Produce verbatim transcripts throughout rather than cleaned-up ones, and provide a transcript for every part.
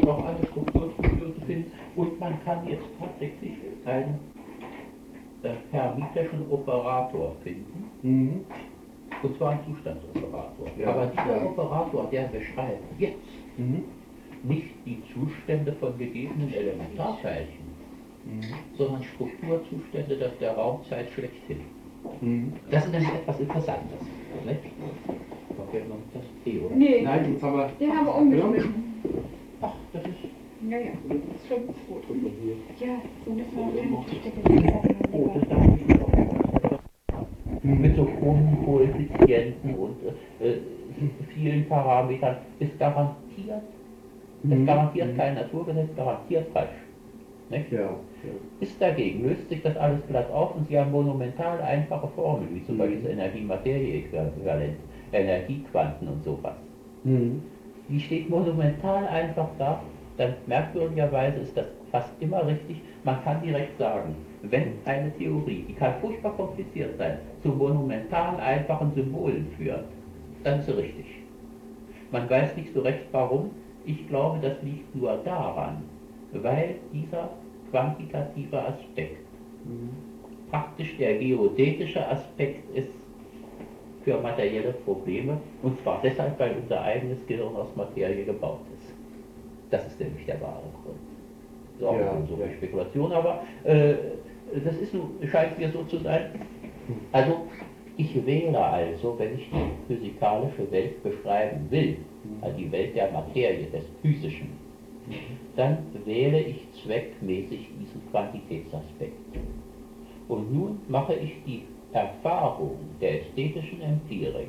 auch eine Strukturstruktur zu finden. Und man kann jetzt tatsächlich einen äh, hermitischen Operator finden. Mhm. Und zwar einen Zustandsoperator. Ja, Aber dieser ja. Operator, der beschreibt jetzt Mhm. nicht die Zustände von gegebenen Elementarteilchen, Mhm. sondern Strukturzustände der, der Raumzeit schlechthin. Mhm. Das ist nämlich etwas Interessantes. Nicht? Okay, noch das E, oder? Nee, Nein, jetzt haben wir. den haben wir umgeschrieben. Ach, das ist. Ja, ja, das ist schon gut. Guck mal hier. Ja, so müssen wir auch hin. Oh, das darf ich nicht auch. Mit so hohen Koeffizienten und äh, vielen Parametern ist garantiert, Mhm. es garantiert Mhm. kein Naturgesetz, garantiert falsch. Nicht? Ja, ja. Ist dagegen, löst sich das alles glatt auf und Sie haben monumental einfache Formeln, wie zum Mhm. Beispiel das Energie-Materie-Äquivalent, Energiequanten und sowas. Mhm. Die steht monumental einfach da, dann merkwürdigerweise ist das fast immer richtig. Man kann direkt sagen, wenn eine Theorie, die kann furchtbar kompliziert sein, zu monumental einfachen Symbolen führt, dann ist sie richtig. Man weiß nicht so recht warum. Ich glaube, das liegt nur daran, weil dieser quantitative Aspekt Mhm. praktisch der geodätische Aspekt ist für materielle Probleme, und zwar deshalb, weil unser eigenes Gehirn aus Materie gebaut ist. Das ist nämlich der wahre Grund. So auch Ja, eine so ja. eine Spekulation, aber äh, das ist nun, scheint mir so zu sein. Also ich wähle also, wenn ich die physikalische Welt beschreiben will, also die Welt der Materie, des Physischen, dann wähle ich zweckmäßig diesen Quantitätsaspekt. Und nun mache ich die Erfahrung der ästhetischen Empirik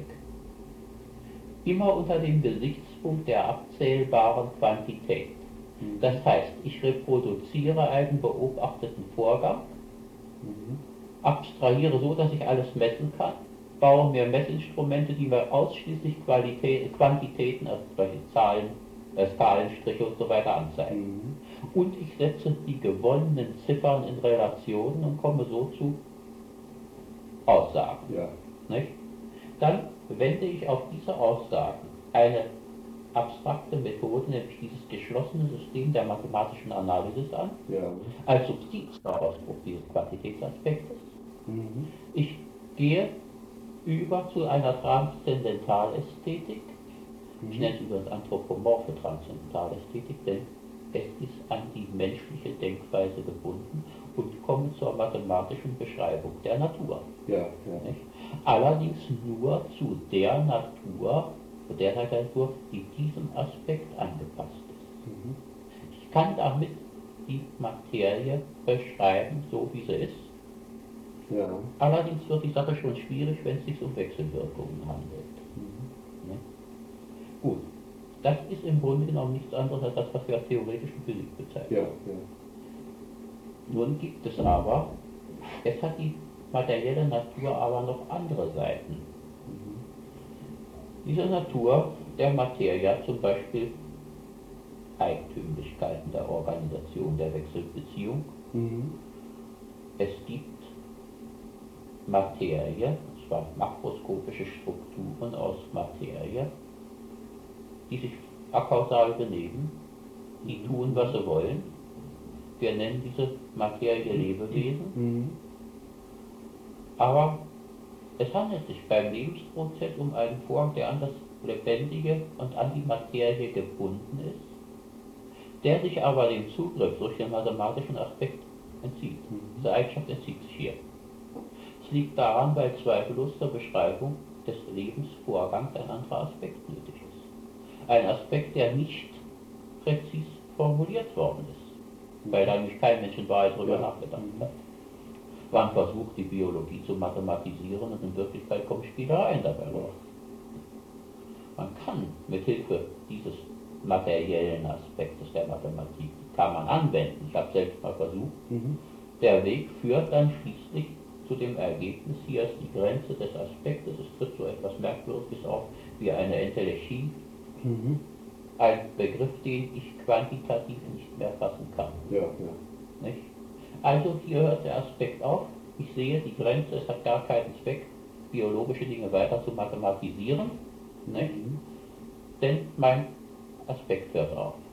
immer unter dem Gesichtspunkt der abzählbaren Quantität. Das heißt, ich reproduziere einen beobachteten Vorgang, Mhm. abstrahiere so, dass ich alles messen kann, baue mir Messinstrumente, die mir ausschließlich Qualität, Quantitäten, also solche Zahlen, äh, Skalenstriche und so weiter anzeigen. Mhm. Und ich setze die gewonnenen Ziffern in Relationen und komme so zu Aussagen. Ja. Nicht? Dann wende ich auf diese Aussagen eine abstrakte Methode, nämlich dieses geschlossene System der mathematischen Analysis an, Ja. als Substitut zum Ausdruck dieses Quantitätsaspektes. Mhm. Ich gehe über zu einer Transzendentalästhetik. Ich nenne es übrigens anthropomorphe Transzendentalästhetik, denn es ist an die menschliche Denkweise gebunden und komme zur mathematischen Beschreibung der Natur. Ja, ja. Nicht? Allerdings nur zu der Natur, der Natur, die diesem Aspekt angepasst ist. Mhm. Ich kann damit die Materie beschreiben, so wie sie ist. Ja. Allerdings wird die Sache schon schwierig, wenn es sich um Wechselwirkungen handelt. Mhm. Ne? Gut, das ist im Grunde genommen nichts anderes als das, was wir als theoretische Physik bezeichnen. Ja, ja. Nun gibt es aber, es hat die materielle Natur aber noch andere Seiten. Mhm. Diese Natur der Materie hat zum Beispiel Eigentümlichkeiten der Organisation der Wechselbeziehung. Mhm. Es gibt Materie, und zwar makroskopische Strukturen aus Materie, die sich akausal benehmen, die tun, was sie wollen. Wir nennen diese Materie Lebewesen, Mhm. aber es handelt sich beim Lebensprozess um einen Vorgang, der an das Lebendige und an die Materie gebunden ist, der sich aber dem Zugriff durch den mathematischen Aspekt entzieht. Mhm. Diese Eigenschaft entzieht sich hier. Es liegt daran, weil zweifellos zur Beschreibung des Lebensvorgangs ein anderer Aspekt nötig ist. Ein Aspekt, der nicht präzis formuliert worden ist, weil da nämlich kein Mensch in Wahrheit darüber Ja. nachgedacht hat. Man versucht, die Biologie zu mathematisieren und in Wirklichkeit kommen Spielereien dabei raus. Man kann mit Hilfe dieses materiellen Aspektes der Mathematik, kann man anwenden, ich habe selbst mal versucht, Mhm. der Weg führt dann schließlich zu dem Ergebnis, hier ist die Grenze des Aspektes, es tritt so etwas Merkwürdiges auf wie eine Entelechie, Mhm. ein Begriff, den ich quantitativ nicht mehr fassen kann. Ja, ja. Nicht? Also hier hört der Aspekt auf, ich sehe die Grenze, es hat gar keinen Zweck, biologische Dinge weiter zu mathematisieren, nicht? Mhm. Denn mein Aspekt hört auf.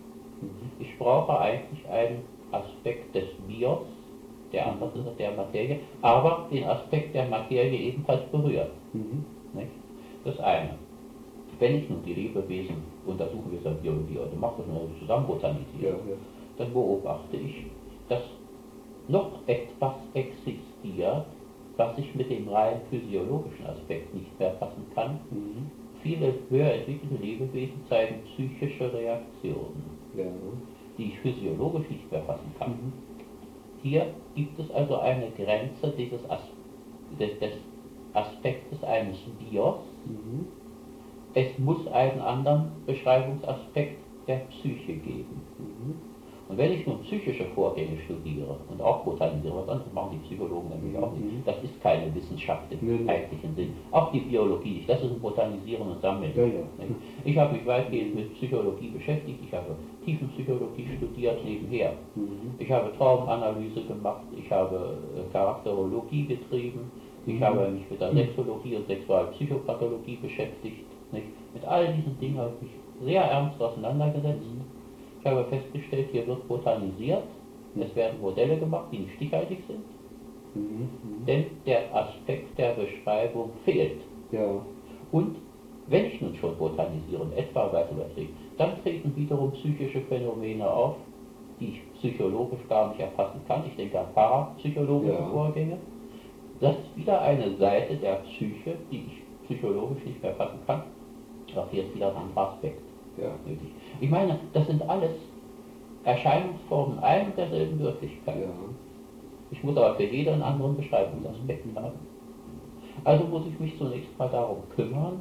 Ich brauche eigentlich einen Aspekt des Bios, der anders ist als der Materie, aber den Aspekt der Materie ebenfalls berührt. Mhm. Nicht? Das eine. Wenn ich nun die Lebewesen untersuche, wie es in Biologie heute macht, das nur zusammen botanisiert, Ja, ja. dann beobachte ich, dass noch etwas existiert, was ich mit dem rein physiologischen Aspekt nicht mehr fassen kann. Mhm. Viele höher entwickelte Lebewesen zeigen psychische Reaktionen, Ja. die ich physiologisch nicht mehr fassen kann. Mhm. Hier gibt es also eine Grenze dieses As des, des Aspektes eines Bios. Mhm. Es muss einen anderen Beschreibungsaspekt der Psyche geben. Mhm. Und wenn ich nun psychische Vorgänge studiere und auch botanisiere, was anderes machen die Psychologen nämlich auch Mhm. nicht, das ist keine Wissenschaft im Nee, nee. eigentlichen Sinn. Auch die Biologie nicht, das ist ein Botanisieren und Sammeln. Ja, ja. Nicht? Ich habe mich weitgehend mit Psychologie beschäftigt, ich habe Tiefenpsychologie studiert nebenher. Mhm. Ich habe Traumanalyse gemacht, ich habe äh, Charakterologie betrieben, ich Mhm. habe mich mit der Sexologie und Sexualpsychopathologie beschäftigt. Nicht? Mit all diesen Dingen habe ich mich sehr ernst auseinandergesetzt. Ich habe festgestellt, hier wird botanisiert, es werden Modelle gemacht, die nicht stichhaltig sind, Mhm. Mhm. denn der Aspekt der Beschreibung fehlt. Ja. Und wenn ich nun schon botanisiere und etwa weiß überträgt, dann treten wiederum psychische Phänomene auf, die ich psychologisch gar nicht erfassen kann. Ich denke an parapsychologische Ja. Vorgänge. Das ist wieder eine Seite der Psyche, die ich psychologisch nicht mehr erfassen kann. Auch hier ist wieder ein anderer Aspekt Ja. nötig. Ich meine, das sind alles Erscheinungsformen ein und derselben Wirklichkeit. Ja. Ich muss aber für jede einen anderen Beschreibungsaspekt haben. Also muss ich mich zunächst mal darum kümmern,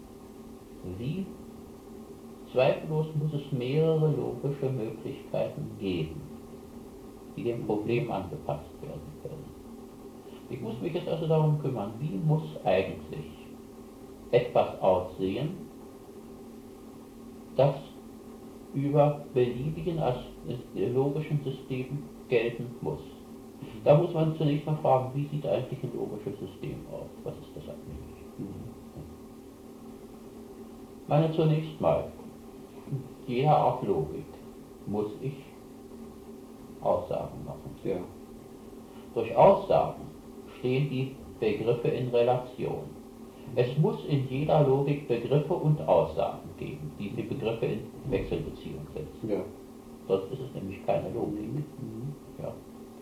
wie, zweifellos muss es mehrere logische Möglichkeiten geben, die dem Problem angepasst werden können. Ich muss mich jetzt also darum kümmern, wie muss eigentlich etwas aussehen, das über beliebigen As logischen Systemen gelten muss. Da muss man zunächst mal fragen, wie sieht eigentlich ein logisches System aus? Was ist das eigentlich? Ich meine, zunächst mal, jeder Art Logik muss ich Aussagen machen. Ja. Durch Aussagen stehen die Begriffe in Relation. Es muss in jeder Logik Begriffe und Aussagen geben, die die Begriffe in Wechselbeziehung setzen. Ja. Sonst ist es nämlich keine Logik. Mhm. Ja.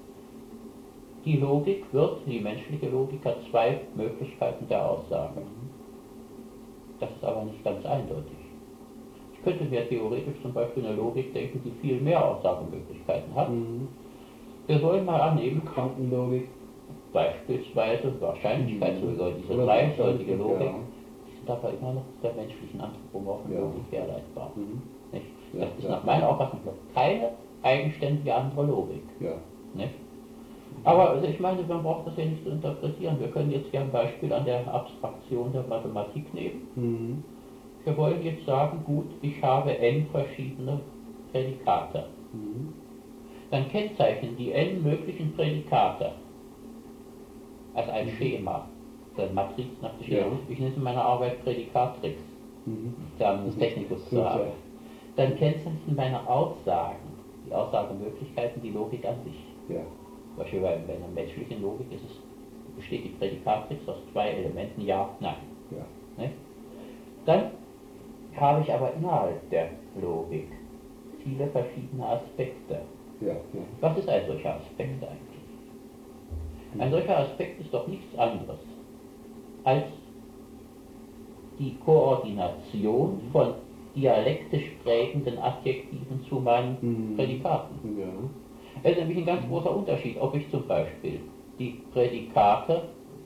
Die Logik wird, die menschliche Logik hat zwei Möglichkeiten der Aussage. Das ist aber nicht ganz eindeutig. Ich könnte mir theoretisch zum Beispiel eine Logik denken, die viel mehr Aussagemöglichkeiten hat. Mhm. Wir sollen mal annehmen, Quantenlogik. beispielsweise Wahrscheinlichkeitslogik, diese Oder dreiseitige Wahrscheinlichkeit, Logik, ja. die sind aber immer noch der menschlichen anthropomorphen Ja. Logik herleitbar. Mhm. Nicht? Ja, Das ist ja. nach meiner Auffassung noch keine eigenständige andere Logik. Ja. Nicht? Aber also ich meine, man braucht das ja nicht zu interpretieren. Wir können jetzt hier ein Beispiel an der Abstraktion der Mathematik nehmen. Mhm. Wir wollen jetzt sagen, gut, ich habe n verschiedene Prädikate. Mhm. Dann kennzeichnen die n möglichen Prädikate als ein Schema, der Matrix nach dem Schema. Ja. Ich nenne es in meiner Arbeit Prädikattrix, Mhm. Terminus technicus zu Gut, haben. ja. Dann kennzeichnen meine Aussagen, die Aussagemöglichkeiten, die Logik an sich. Ja. Zum Beispiel bei, bei einer menschlichen Logik ist es, besteht die Prädikattrix aus zwei Elementen, ja, nein. Ja. Nicht? Dann habe ich aber innerhalb der Logik viele verschiedene Aspekte. Ja. Ja. Was ist ein solcher Aspekt eigentlich? Ein solcher Aspekt ist doch nichts anderes als die Koordination von dialektisch prägenden Adjektiven zu meinen Mhm. Prädikaten. Ja. Es ist nämlich ein ganz großer Unterschied, ob ich zum Beispiel die Prädikate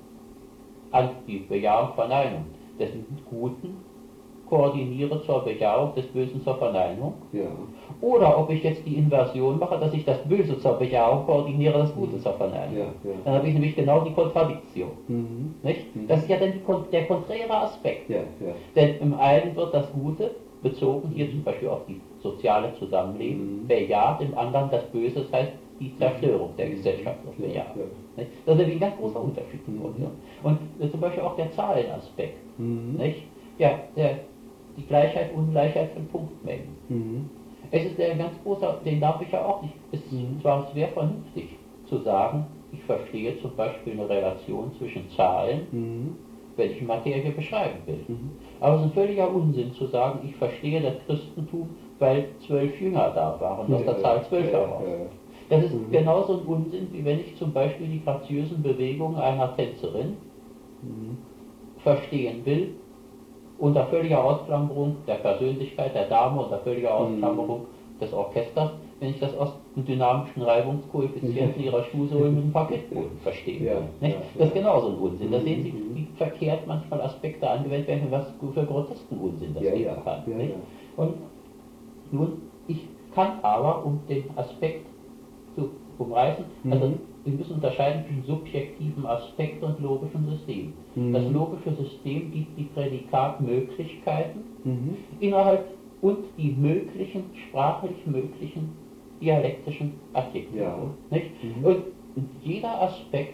an die Bejahung, Verneinung des Guten koordiniere zur Bejahung, des Bösen zur Verneinung, Ja. oder ob ich jetzt die Inversion mache, dass ich das Böse zur Bejahung koordiniere, das Gute zur Verneinung. Ja. Ja. Dann habe ich nämlich genau die Kontradiktion. Mhm. Nicht? Mhm. Das ist ja dann die, kon- der konträre Aspekt. Ja. Ja. Denn im einen wird das Gute, bezogen hier zum Beispiel auf die soziale Zusammenleben, Mhm. bejaht, im anderen das Böse, das heißt die Zerstörung der Gesellschaft wird Ja. bejaht. Ja. Nicht? Das ist nämlich ein ganz großer Unterschied. Mhm. Und äh, zum Beispiel auch der Zahlenaspekt. Mhm. Nicht? Ja, der, die Gleichheit, Ungleichheit von Punktmengen. Mhm. Es ist ein ganz großer, den darf ich ja auch nicht. Es ist Mhm. zwar sehr vernünftig zu sagen, ich verstehe zum Beispiel eine Relation zwischen Zahlen, Mhm. wenn ich Materie beschreiben will. Mhm. Aber es ist ein völliger Unsinn zu sagen, ich verstehe das Christentum, weil zwölf Jünger da waren, aus der Zahl zwölf heraus. Das ist Mhm. genauso ein Unsinn, wie wenn ich zum Beispiel die graziösen Bewegungen einer Tänzerin Mhm. verstehen will, unter völliger Ausklammerung der Persönlichkeit der Dame, unter völliger Ausklammerung des Orchesters, wenn ich das aus dem dynamischen Reibungskoeffizienten ihrer Schuhsohlen mit dem Parkettboden verstehen Ja, will. Nicht? ja, Das ist ja. genauso ein Unsinn. Da Mhm, sehen Sie, mhm. wie verkehrt manchmal Aspekte angewendet werden, was für grotesken Unsinn das Ja, geben ja, kann. ja, nicht? ja. Und nun, ich kann aber, um den Aspekt zu umreißen, also Mhm. wir müssen unterscheiden zwischen subjektivem Aspekt und logischem System. Mhm. Das logische System gibt die Prädikatmöglichkeiten Mhm. innerhalb und die möglichen, sprachlich möglichen dialektischen Adjektive. Ja. Nicht? Mhm. Und jeder Aspekt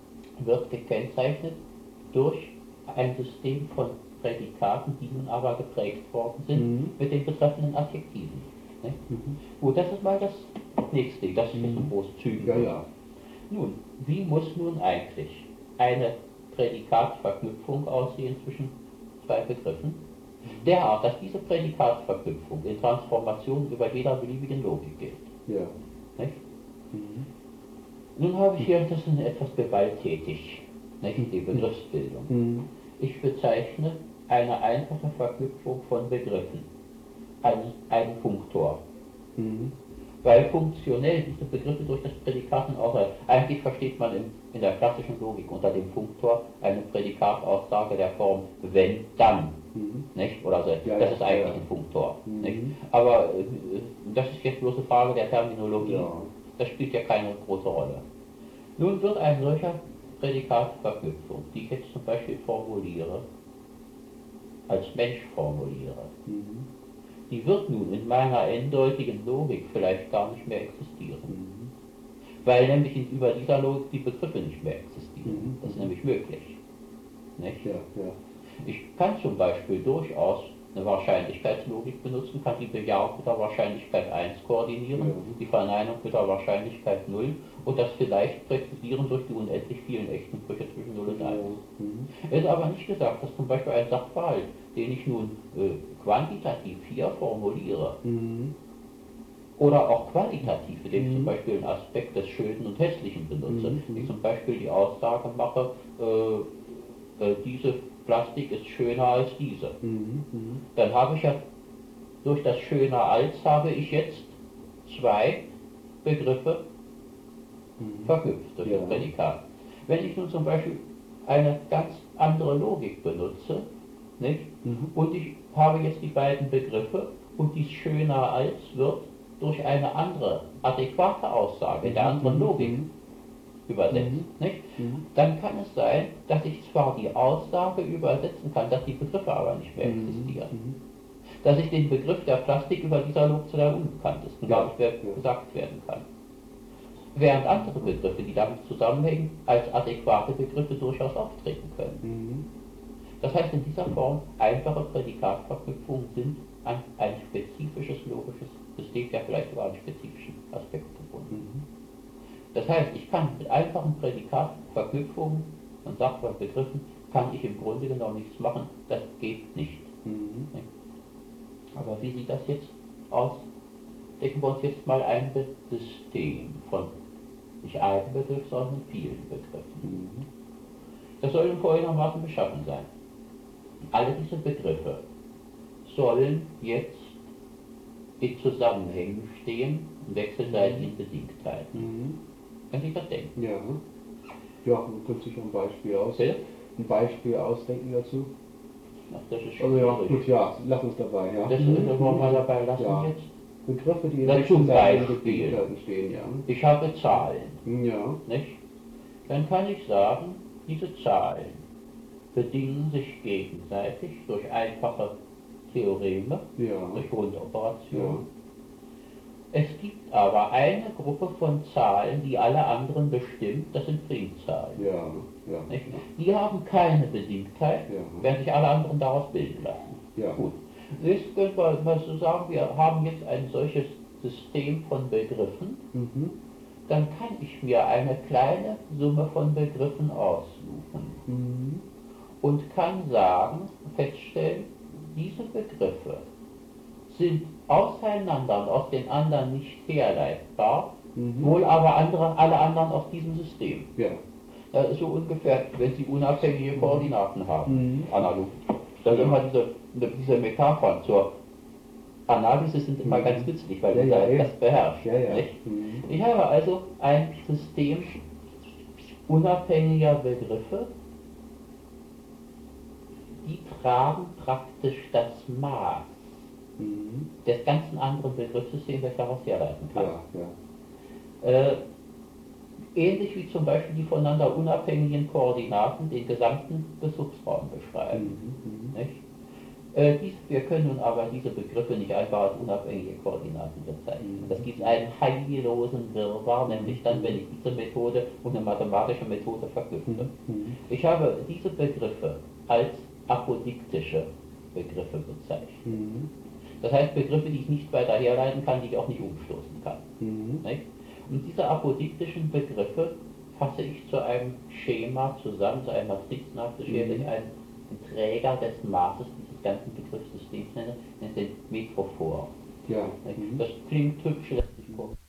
wird gekennzeichnet durch ein System von Prädikaten, die nun aber geprägt worden sind Mhm. mit den betreffenden Adjektiven. Nicht? Mhm. Gut, das ist mal das nächste, das ist ein Mhm. großzügig. Ja, ja. Nun, wie muss nun eigentlich eine Prädikatverknüpfung aussehen zwischen zwei Begriffen? Derart, dass diese Prädikatverknüpfung in Transformation über jeder beliebigen Logik gilt. Ja. Nicht? Mhm. Nun habe ich hier, das ist etwas gewalttätig, nicht? Die Begriffsbildung. Mhm. Ich bezeichne eine einfache Verknüpfung von Begriffen als einen Funktor. Mhm. Weil funktionell diese Begriffe durch das Prädikat außerhalb. Eigentlich versteht man in, in der klassischen Logik unter dem Funktor eine Prädikataussage der Form wenn, dann. Mhm. Nicht? Oder so. Ja, das ja, ist eigentlich ja. ein Funktor. Mhm. Nicht? Aber äh, das ist jetzt bloß eine Frage der Terminologie. Ja. Das spielt ja keine große Rolle. Nun wird ein solcher Prädikatverknüpfung, die ich jetzt zum Beispiel formuliere, als Mensch formuliere, Mhm. die wird nun in meiner eindeutigen Logik vielleicht gar nicht mehr existieren. Mhm. Weil nämlich in, über dieser Logik die Begriffe nicht mehr existieren. Mhm. Das ist nämlich möglich. Nicht? Ja, ja. Ich kann zum Beispiel durchaus eine Wahrscheinlichkeitslogik benutzen, kann die Bejahung mit der Wahrscheinlichkeit eins koordinieren, Ja. die Verneinung mit der Wahrscheinlichkeit null und das vielleicht präzisieren durch die unendlich vielen echten Brüche zwischen null und eins. Mhm. Es ist aber nicht gesagt, dass zum Beispiel ein Sachverhalt, den ich nun äh, quantitativ hier formuliere, Mhm. oder auch qualitativ, indem ich Mhm. zum Beispiel einen Aspekt des Schönen und Hässlichen benutze. Mhm. Ich zum Beispiel die Aussage mache, äh, äh, diese Plastik ist schöner als diese. Mhm. Mhm. Dann habe ich ja durch das schöner als habe ich jetzt zwei Begriffe Mhm. verknüpft durch Ja. das Prädikat. Wenn ich nun zum Beispiel eine ganz andere Logik benutze, nicht? Mhm. Und ich habe jetzt die beiden Begriffe und dies schöner als wird durch eine andere, adäquate Aussage in der anderen Logik Mhm. übersetzt. Mhm. Nicht? Mhm. Dann kann es sein, dass ich zwar die Aussage übersetzen kann, dass die Begriffe aber nicht mehr Mhm. existieren. Mhm. Dass ich den Begriff der Plastik über dieser Logik zu der unbekanntesten gar nicht mehr Ja. gesagt werden kann. Während andere Begriffe, die damit zusammenhängen, als adäquate Begriffe durchaus auftreten können. Mhm. Das heißt, in dieser Form einfache Prädikatverknüpfungen sind an ein spezifisches logisches System, ja vielleicht sogar einen spezifischen Aspekt gebunden. Mhm. Das heißt, ich kann mit einfachen Prädikatverknüpfungen und Sachverhaltsbegriffen kann ich im Grunde genommen nichts machen, das geht nicht. Mhm. Aber wie sieht das jetzt aus? Denken wir uns jetzt mal ein System von nicht einem Begriff, sondern vielen Begriffen. Mhm. Das soll folgendermaßen beschaffen sein. Alle diese Begriffe sollen jetzt in Zusammenhängen stehen, in wechselseitigen Bedingtheiten. Mhm. Kann sich das denken? Ja. Ja, man könnte sich ein Beispiel aus, Bitte? ein Beispiel ausdenken dazu. Ach, das ist schon Also ja, schwierig. gut, ja, lass uns dabei, ja. Das wollen wir mal dabei lassen Ja. jetzt. Begriffe, die in Na, zum wechselseitigen Beispiel. Bedingtheiten stehen, ja. Ich habe Zahlen, Ja. nicht? Dann kann ich sagen, diese Zahlen bedingen sich gegenseitig durch einfache Theoreme, Ja. durch Grundoperationen. Ja. Es gibt aber eine Gruppe von Zahlen, die alle anderen bestimmt, das sind Primzahlen. Ja. Ja. Nicht? Die haben keine Bedingtheit, Ja. werden sich alle anderen daraus bilden lassen. Ja. Gut. Jetzt können wir mal so sagen, wir haben jetzt ein solches System von Begriffen, Mhm. dann kann ich mir eine kleine Summe von Begriffen aussuchen Mhm. und kann sagen, feststellen, diese Begriffe sind auseinander und aus den anderen nicht herleitbar, Mhm. wohl aber andere, alle anderen aus diesem System. Ja. Das ist so ungefähr, wenn Sie unabhängige Koordinaten haben, Mhm. analog. Da sind immer diese, diese Metaphern zur Analyse sind immer Mhm. ganz nützlich, weil Ja, unser ja, das beherrscht. Ja, ja. Nicht? Mhm. Ich habe also ein System unabhängiger Begriffe, die tragen praktisch das Maß Mhm. des ganzen anderen Begriffssystems, das ich daraus herleiten kann. Ja, ja. Äh, ähnlich wie zum Beispiel die voneinander unabhängigen Koordinaten den gesamten Bezugsraum beschreiben. Mhm. Mhm. Nicht? Äh, dies, wir können nun aber diese Begriffe nicht einfach als unabhängige Koordinaten bezeichnen. Mhm. Das gibt einen heillosen Wirrwarr, nämlich dann, wenn ich diese Methode und eine mathematische Methode verknüpfe. Mhm. Ich habe diese Begriffe als apodiktische Begriffe bezeichnet. Mhm. Das heißt Begriffe, die ich nicht weiter herleiten kann, die ich auch nicht umstoßen kann. Mhm. Nicht? Und diese apodiktischen Begriffe fasse ich zu einem Schema zusammen, zu einem Matrix nachzuscheren, Mhm. ich einen Träger des Maßes dieses ganzen Begriffssystems nenne, nennt den Metrophor. Ja. Nicht? Mhm. Das klingt hübsch, lässt sich kurz.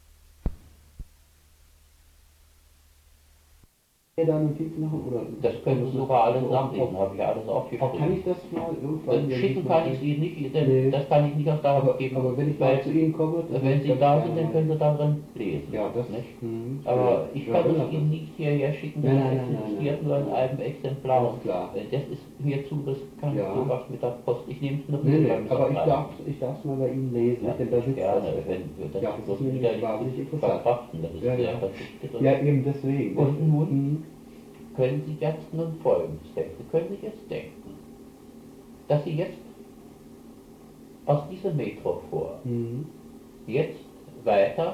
Da Notizen machen oder? Das können Sie sogar alles Also, nachlesen, auch- habe ich alles Auch kann aufgeschrieben. ich das mal irgendwann... Äh, Schicken kann ich Sie nicht, denn Nee. das kann ich nicht aus der Hand Aber, geben. aber wenn ich weil, mal zu Ihnen komme... dann wenn Sie kann da ich sind, gerne dann können Sie darin lesen. Ja, das... Nicht? Mhm. Aber ich Ja, kann es wunderbar. Ihnen nicht hierher schicken, Nein, das nein, nein, nein, existiert nein. nur in einem Exemplar. Alles klar. Äh, Das ist mir zu riskant, Ja. sowas mit der Post. Ich nehme es noch Nee, nicht nee, beim aber ich Verteilen. darf ich darf's mal bei Ihnen lesen, Ja, denn da sitzt gerne, das. wenn wir das Ja, das bloß ist mir wieder nicht wahnsinnig nicht interessant. verkraften, das ist Ja, sehr ja. verzichtet. Ja, eben deswegen. Und nun Mhm. können Sie jetzt nun Folgendes denken. Sie können sich jetzt denken, dass Sie jetzt aus diesem Metrophor Mhm. jetzt weiter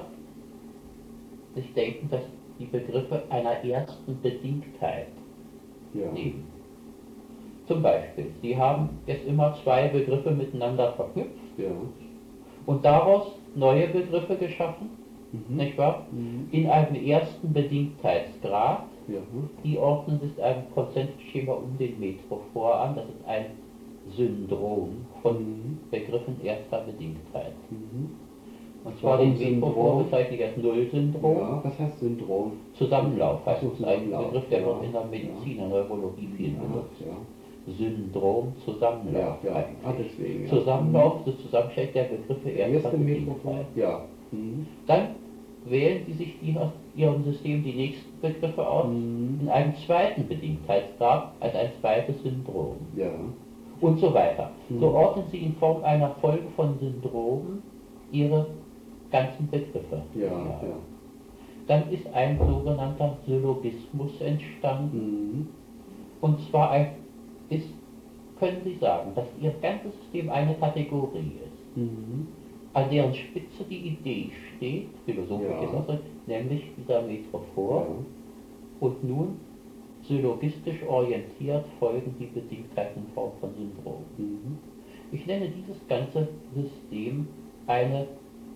sich denken, dass die Begriffe einer ersten Bedingtheit Ja. nehmen. Zum Beispiel, Sie haben jetzt immer zwei Begriffe miteinander verknüpft Ja. und daraus neue Begriffe geschaffen, Mhm. nicht wahr? Mhm. In einem ersten Bedingtheitsgrad. Ja. Die ordnen sich ein Konzentrschema um den Metrophor an. Das ist ein Syndrom von Mhm. Begriffen erster Bedingtheit. Mhm. Und zwar Warum den Metrophor Syndrom? bezeichne ich als Nullsyndrom. Ja, was heißt Syndrom? Zusammenlauf heißt Ach so, es. Ein Zusammenlauf, Begriff, der ja. wird in der Medizin, in der Neurologie viel Ja, benutzt. ja. Syndrom, Zusammenlauf. Ja, ja. eigentlich. Ah, deswegen. Ja. Zusammenlauf des Zusammenstellens der Begriffe Der erster erste Metrophor. Bedingtheit. Ja. Mhm. Dann wählen Sie sich die aus Ihrem System die nächsten Begriffe aus, Mhm. in einem zweiten Bedingtheitsgrad als ein zweites Syndrom. Ja. Und so weiter. Mhm. So ordnen Sie in Form einer Folge von Syndromen Ihre ganzen Begriffe. Ja, ja. Dann ist ein sogenannter Syllogismus entstanden. Mhm. Und zwar ein, ist, können Sie sagen, dass Ihr ganzes System eine Kategorie ist, Mhm. an deren Spitze die Idee steht, philosophisch Ja. ist das so, nämlich dieser Metrophor. Ja. Und nun, syllogistisch orientiert, folgen die Bedingtheiten in Form von Syndromen. Mhm. Ich nenne dieses ganze System eine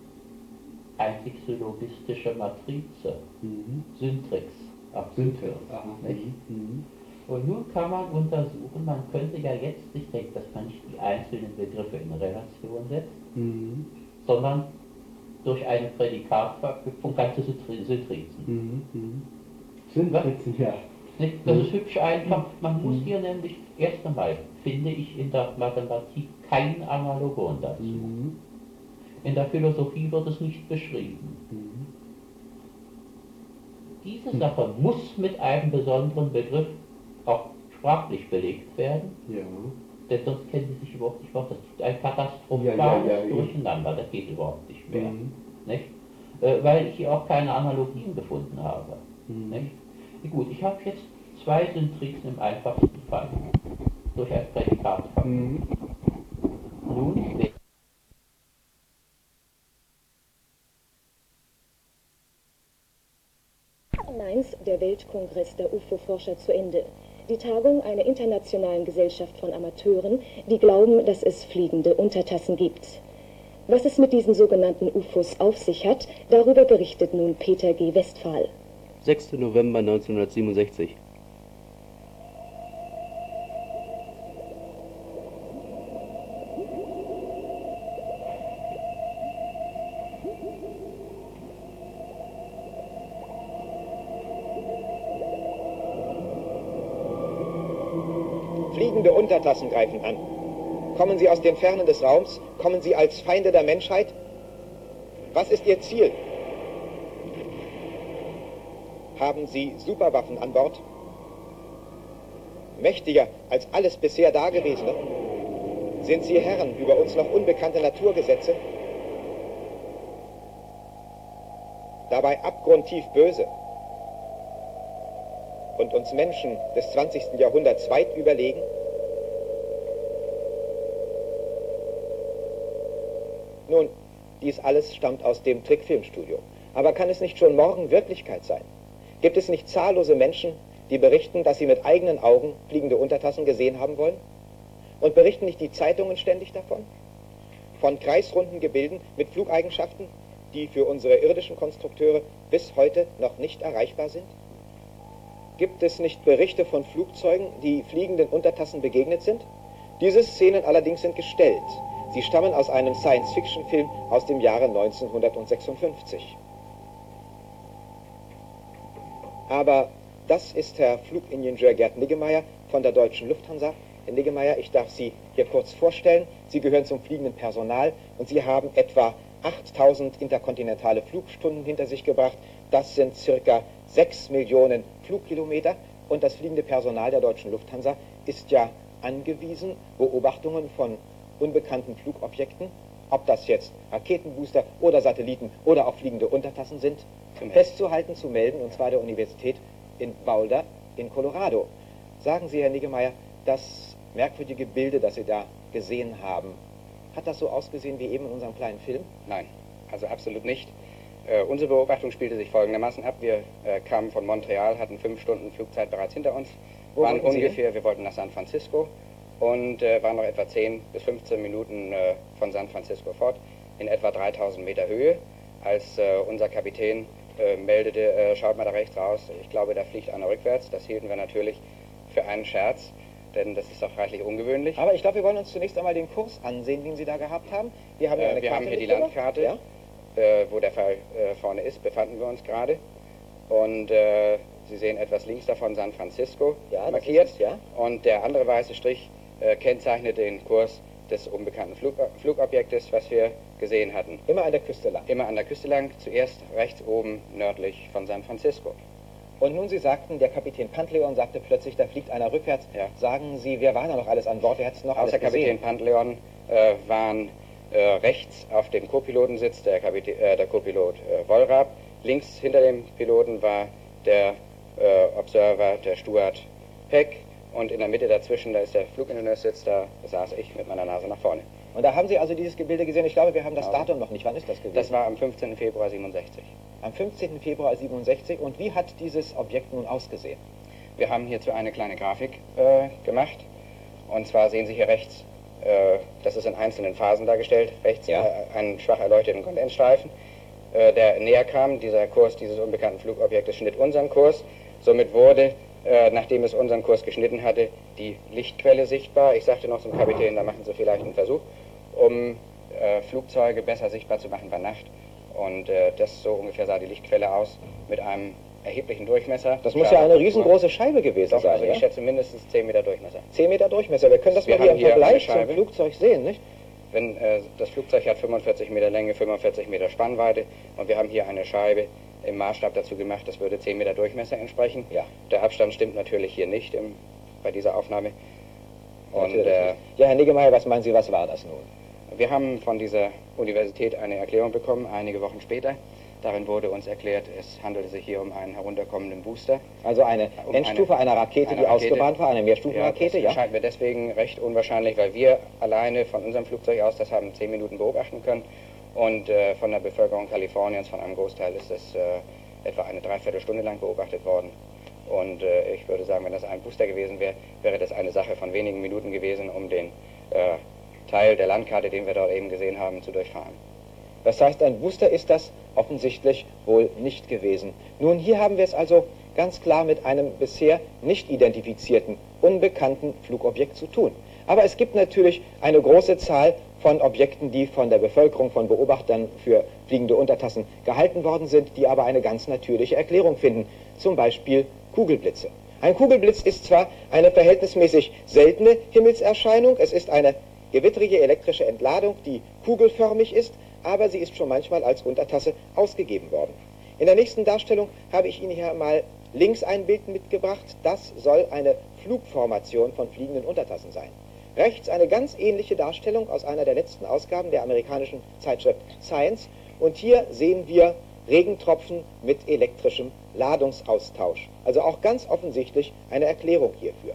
einzig syllogistische Matrize, Mhm. Syntrix, Syntax. abgekürzt. Aha. Nicht? Mhm. Und nun kann man untersuchen, man könnte ja jetzt nicht denken, dass man nicht die einzelnen Begriffe in Relation setzt, Mhm. sondern durch eine Prädikatverknüpfung ganze Syntri- Syntrizen. Mhm. Mhm. Syntaxen, ja. Nicht? Das ist hübsch einfach. Man muss Mhm. hier nämlich, erst einmal finde ich in der Mathematik kein Analogon dazu. Mhm. In der Philosophie wird es nicht beschrieben. Mhm. Diese Sache muss mit einem besonderen Begriff auch sprachlich belegt werden, Ja. denn sonst kennen Sie sich überhaupt nicht aus. Das ist ein katastrophales Ja, ja, ja, ja. Durcheinander, das geht überhaupt nicht mehr. Mhm. Nicht? Äh, weil ich hier auch keine Analogien gefunden habe. Mhm. Nicht? Gut, ich habe jetzt zwei Syntrixen im einfachsten Fall durch ein Prädikat verknüpft. Mhm. Nun Mainz, der Weltkongress der U F O-Forscher, zu Ende. die Tagung einer internationalen Gesellschaft von Amateuren, die glauben, dass es fliegende Untertassen gibt. Was es mit diesen sogenannten U F Os auf sich hat, darüber berichtet nun Peter G. Westphal. sechster November neunzehnhundertsiebenundsechzig. Fliegende Untertassen greifen an. Kommen sie aus den Fernen des Raums? Kommen sie als Feinde der Menschheit? Was ist ihr Ziel? Haben sie Superwaffen an Bord? Mächtiger als alles bisher Dagewesene? Sind sie Herren über uns noch unbekannte Naturgesetze? Dabei abgrundtief böse und uns Menschen des zwanzigsten Jahrhunderts weit überlegen? Nun, dies alles stammt aus dem Trickfilmstudio. Aber kann es nicht schon morgen Wirklichkeit sein? Gibt es nicht zahllose Menschen, die berichten, dass sie mit eigenen Augen fliegende Untertassen gesehen haben wollen? Und berichten nicht die Zeitungen ständig davon? Von kreisrunden Gebilden mit Flugeigenschaften, die für unsere irdischen Konstrukteure bis heute noch nicht erreichbar sind? Gibt es nicht Berichte von Flugzeugen, die fliegenden Untertassen begegnet sind? Diese Szenen allerdings sind gestellt. Sie stammen aus einem Science-Fiction-Film aus dem Jahre neunzehnhundertsechsundfünfzig. Aber das ist Herr Flugingenieur Gerd Niggemeier von der Deutschen Lufthansa. Herr Niggemeier, ich darf Sie hier kurz vorstellen. Sie gehören zum fliegenden Personal und Sie haben etwa achttausend interkontinentale Flugstunden hinter sich gebracht. Das sind circa sechs Millionen Flugkilometer. Und das fliegende Personal der Deutschen Lufthansa ist ja angewiesen, Beobachtungen von unbekannten Flugobjekten, ob das jetzt Raketenbooster oder Satelliten oder auch fliegende Untertassen sind, festzuhalten, zu melden, und zwar der Universität in Boulder in Colorado. Sagen Sie, Herr Niggemeier, das merkwürdige Bilde, das Sie da gesehen haben, hat das so ausgesehen wie eben in unserem kleinen Film? Nein, also absolut nicht. Äh, unsere Beobachtung spielte sich folgendermaßen ab. Wir äh, kamen von Montreal, hatten fünf Stunden Flugzeit bereits hinter uns, Wo waren wollten Sie ungefähr, hin? wir wollten nach San Francisco und äh, waren noch etwa zehn bis fünfzehn Minuten äh, von San Francisco fort, in etwa dreitausend Meter Höhe, als äh, unser Kapitän äh, meldete, äh, schaut mal da rechts raus, ich glaube, da fliegt einer rückwärts. Das hielten wir natürlich für einen Scherz, denn das ist doch reichlich ungewöhnlich. Aber ich glaube, wir wollen uns zunächst einmal den Kurs ansehen, den Sie da gehabt haben. Wir haben, ja eine äh, wir Karte haben hier die mitgebracht. Landkarte, Ja? äh, wo der Fall äh, vorne ist, befanden wir uns gerade. Und äh, Sie sehen etwas links davon San Francisco Ja, das markiert. ist es, ja. Und der andere weiße Strich äh, kennzeichnet den Kurs des unbekannten Flug Flugobjektes, was wir gesehen hatten. Immer an der Küste lang. Immer an der Küste lang, zuerst rechts oben nördlich von San Francisco. Und nun, Sie sagten, der Kapitän Pantleon sagte plötzlich, da fliegt einer rückwärts. Ja. Sagen Sie, wer war da noch alles an Bord? Wer hat es noch Außer alles Kapitän gesehen? Pantleon äh, waren äh, rechts auf dem Co-Pilotensitz der, Kapitä äh, der Co-Pilot äh, Wollrab. Links hinter dem Piloten war der äh, Observer, der Steward Peck. Und in der Mitte dazwischen, da ist der Flugingenieurssitz, da saß ich mit meiner Nase nach vorne. Und da haben Sie also dieses Gebilde gesehen. Ich glaube, wir haben das Genau. Datum noch nicht. Wann ist das gewesen? Das war am fünfzehnten Februar siebenundsechzig. am fünfzehnten Februar siebenundsechzig. Und wie hat dieses Objekt nun ausgesehen? Wir haben hierzu eine kleine Grafik äh, gemacht. Und zwar sehen Sie hier rechts, äh, das ist in einzelnen Phasen dargestellt, rechts Ja. äh, einen schwach erleuchteten Kondensstreifen, äh, der näher kam. Dieser Kurs dieses unbekannten Flugobjektes schnitt unseren Kurs. Somit wurde, äh, nachdem es unseren Kurs geschnitten hatte, die Lichtquelle sichtbar. Ich sagte noch zum Kapitän, da machen Sie vielleicht einen Versuch, um äh, Flugzeuge besser sichtbar zu machen bei Nacht. Und äh, das so ungefähr sah die Lichtquelle aus, mit einem erheblichen Durchmesser. Das muss ja eine riesengroße Scheibe gewesen Doch, sein, also ja? ich schätze mindestens zehn Meter Durchmesser. zehn Meter Durchmesser. Wir können das Wir mal hier haben im hier Vergleich eine zum Scheibe. Flugzeug sehen, nicht? Wenn äh, das Flugzeug hat fünfundvierzig Meter Länge, fünfundvierzig Meter Spannweite und wir haben hier eine Scheibe im Maßstab dazu gemacht, das würde zehn Meter Durchmesser entsprechen. Ja. Der Abstand stimmt natürlich hier nicht im, bei dieser Aufnahme. Und Natürlich äh, nicht. Ja, Herr Niggemeier, was meinen Sie, was war das nun? wir haben von dieser Universität eine Erklärung bekommen, einige Wochen später. Darin wurde uns erklärt, es handelte sich hier um einen herunterkommenden Booster. Also eine Um Endstufe eine- einer Rakete, eine die Rakete. ausgebahnt war, eine Mehrstufenrakete, das ja? erscheint mir deswegen recht unwahrscheinlich, weil wir alleine von unserem Flugzeug aus das haben zehn Minuten beobachten können und äh, von der Bevölkerung Kaliforniens, von einem Großteil, ist es äh, etwa eine Dreiviertelstunde lang beobachtet worden. Und äh, ich würde sagen, wenn das ein Booster gewesen wäre, wäre das eine Sache von wenigen Minuten gewesen, um den äh, Teil der Landkarte, den wir dort eben gesehen haben, zu durchfahren. Das heißt, ein Booster ist das offensichtlich wohl nicht gewesen. Nun, hier haben wir es also ganz klar mit einem bisher nicht identifizierten, unbekannten Flugobjekt zu tun. Aber es gibt natürlich eine große Zahl von Objekten, die von der Bevölkerung, von Beobachtern für fliegende Untertassen gehalten worden sind, die aber eine ganz natürliche Erklärung finden. Zum Beispiel Kugelblitze. Ein Kugelblitz ist zwar eine verhältnismäßig seltene Himmelserscheinung, es ist eine gewittrige elektrische Entladung, die kugelförmig ist, aber sie ist schon manchmal als Untertasse ausgegeben worden. In der nächsten Darstellung habe ich Ihnen hier mal links ein Bild mitgebracht. Das soll eine Flugformation von fliegenden Untertassen sein. Rechts eine ganz ähnliche Darstellung aus einer der letzten Ausgaben der amerikanischen Zeitschrift Science. Und hier sehen wir Regentropfen mit elektrischem Ladungsaustausch. Also auch ganz offensichtlich eine Erklärung hierfür.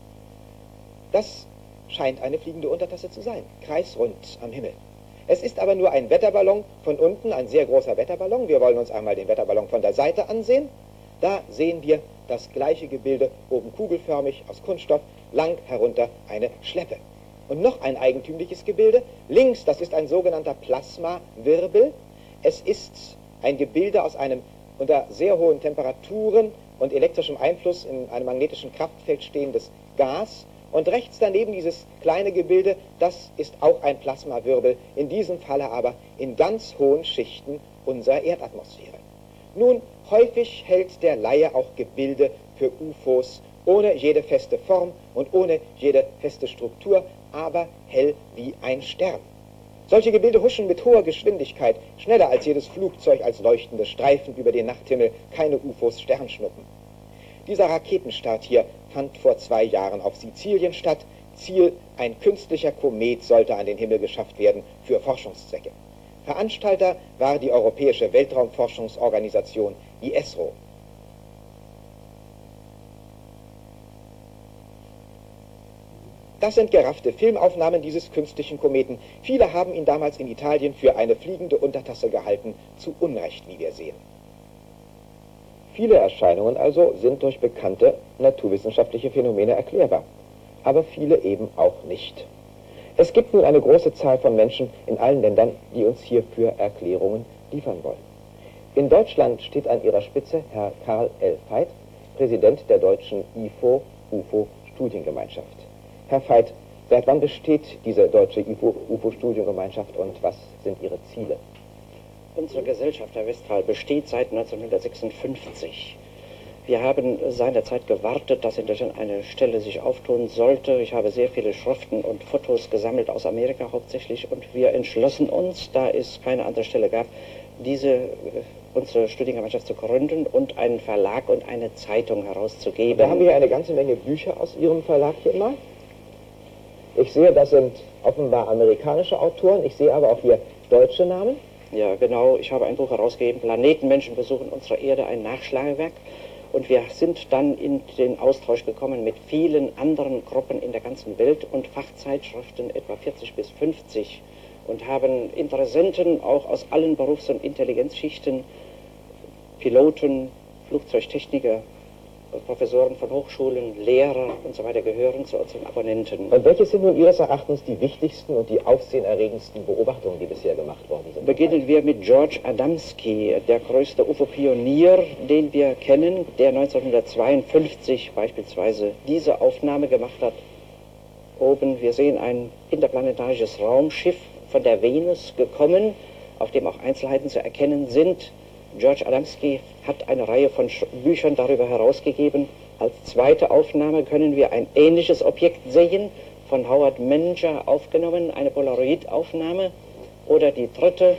Das scheint eine fliegende Untertasse zu sein, kreisrund am Himmel. Es ist aber nur ein Wetterballon von unten, ein sehr großer Wetterballon. Wir wollen uns einmal den Wetterballon von der Seite ansehen. Da sehen wir das gleiche Gebilde, oben kugelförmig aus Kunststoff, lang herunter eine Schleppe. Und noch ein eigentümliches Gebilde. Links, das ist ein sogenannter Plasmawirbel. Es ist ein Gebilde aus einem unter sehr hohen Temperaturen und elektrischem Einfluss in einem magnetischen Kraftfeld stehendes Gas. Und rechts daneben dieses kleine Gebilde, das ist auch ein Plasmawirbel, in diesem Falle aber in ganz hohen Schichten unserer Erdatmosphäre. Nun, häufig hält der Laie auch Gebilde für U F Os ohne jede feste Form und ohne jede feste Struktur, aber hell wie ein Stern. Solche Gebilde huschen mit hoher Geschwindigkeit, schneller als jedes Flugzeug als leuchtende Streifen über den Nachthimmel, keine U F Os, Sternschnuppen. Dieser Raketenstart hier fand vor zwei Jahren auf Sizilien statt. Ziel, ein künstlicher Komet sollte an den Himmel geschafft werden für Forschungszwecke. Veranstalter war die Europäische Weltraumforschungsorganisation I S R O. Das sind geraffte Filmaufnahmen dieses künstlichen Kometen. Viele haben ihn damals in Italien für eine fliegende Untertasse gehalten, zu Unrecht, wie wir sehen. Viele Erscheinungen also sind durch bekannte naturwissenschaftliche Phänomene erklärbar, aber viele eben auch nicht. Es gibt nun eine große Zahl von Menschen in allen Ländern, die uns hierfür Erklärungen liefern wollen. In Deutschland steht an ihrer Spitze Herr Karl L. Veit, Präsident der deutschen I F O-U F O-Studiengemeinschaft. Herr Veit, seit wann besteht diese deutsche I F O-U F O-Studiengemeinschaft und was sind Ihre Ziele? Unsere Gesellschaft, Herr Westphal, besteht seit neunzehnhundertsechsundfünfzig. Wir haben seinerzeit gewartet, dass endlich eine Stelle sich auftun sollte. Ich habe sehr viele Schriften und Fotos gesammelt aus Amerika hauptsächlich und wir entschlossen uns, da es keine andere Stelle gab, diese unsere Studiengemeinschaft zu gründen und einen Verlag und eine Zeitung herauszugeben. Da haben wir eine ganze Menge Bücher aus Ihrem Verlag hier mal. Ich sehe, das sind offenbar amerikanische Autoren, ich sehe aber auch hier deutsche Namen. Ja, genau. Ich habe ein Buch herausgegeben, Planetenmenschen besuchen unsere Erde, ein Nachschlagewerk. Und wir sind dann in den Austausch gekommen mit vielen anderen Gruppen in der ganzen Welt und Fachzeitschriften, etwa vierzig bis fünfzig. Und haben Interessenten auch aus allen Berufs- und Intelligenzschichten, Piloten, Flugzeugtechniker, Professoren von Hochschulen, Lehrer und so weiter gehören zu unseren Abonnenten. Und welche sind nun Ihres Erachtens die wichtigsten und die aufsehenerregendsten Beobachtungen, die bisher gemacht worden sind? Beginnen wir mit George Adamski, der größte U F O-Pionier, den wir kennen, der neunzehnhundertzweiundfünfzig beispielsweise diese Aufnahme gemacht hat. Oben, wir sehen ein interplanetarisches Raumschiff von der Venus gekommen, auf dem auch Einzelheiten zu erkennen sind. George Adamski hat eine Reihe von Büchern darüber herausgegeben. Als zweite Aufnahme können wir ein ähnliches Objekt sehen, von Howard Menger aufgenommen, eine Polaroid-Aufnahme. Oder die dritte,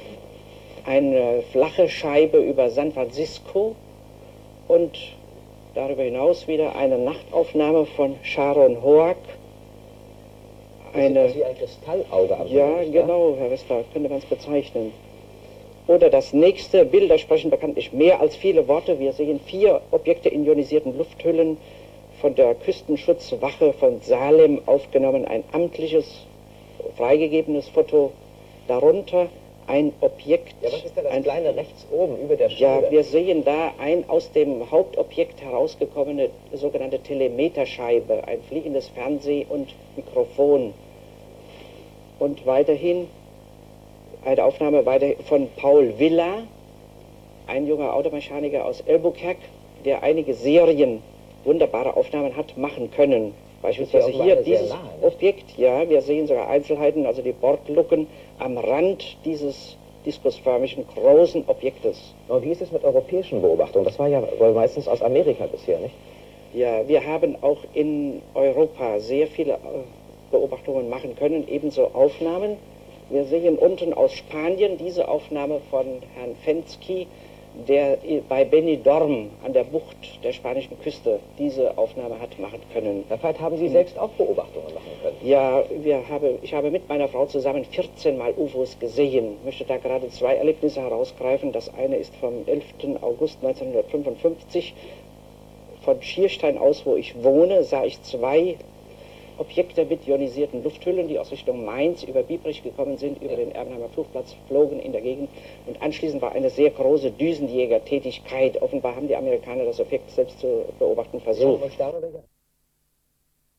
eine flache Scheibe über San Francisco. Und darüber hinaus wieder eine Nachtaufnahme von Sharon Hoak. Eine, das sieht aus wie ein Kristallauge am Ja, Himmel, genau, Herr Westphal, könnte man es bezeichnen. Oder das nächste, Bilder sprechen bekanntlich mehr als viele Worte. Wir sehen vier Objekte in ionisierten Lufthüllen, von der Küstenschutzwache von Salem aufgenommen, ein amtliches, freigegebenes Foto. Darunter ein Objekt. Ja, was ist denn das ein kleine rechts oben über der Ja, Scheibe? wir sehen da ein aus dem Hauptobjekt herausgekommene sogenannte Telemeterscheibe, ein fliegendes Fernseh- und Mikrofon. Und weiterhin eine Aufnahme weiter von Paul Villa, ein junger Automechaniker aus Albuquerque, der einige Serien wunderbare Aufnahmen hat machen können. Beispielsweise offenbar hier eine sehr dieses nahe, ne? Objekt, ja, wir sehen sogar Einzelheiten, also die Bordluken am Rand dieses diskusförmigen großen Objektes. Und wie ist es mit europäischen Beobachtungen? Das war ja wohl meistens aus Amerika bisher, nicht? Ja, wir haben auch in Europa sehr viele äh, Beobachtungen machen können, ebenso Aufnahmen. Wir sehen unten aus Spanien diese Aufnahme von Herrn Fensky, der bei Benidorm an der Bucht der spanischen Küste diese Aufnahme hat machen können. Herr Veit, haben Sie selbst auch Beobachtungen machen können? Ja, wir habe, ich habe mit meiner Frau zusammen vierzehn Mal U F Os gesehen. Ich möchte da gerade zwei Erlebnisse herausgreifen. Das eine ist vom elften August neunzehnhundertfünfundfünfzig. Von Schierstein aus, wo ich wohne, sah ich zwei Objekte mit ionisierten Lufthüllen, die aus Richtung Mainz über Biebrich gekommen sind, über den Erbenheimer Flugplatz flogen in der Gegend. Und anschließend war eine sehr große Düsenjägertätigkeit. Offenbar haben die Amerikaner das Objekt selbst zu beobachten versucht. Ja,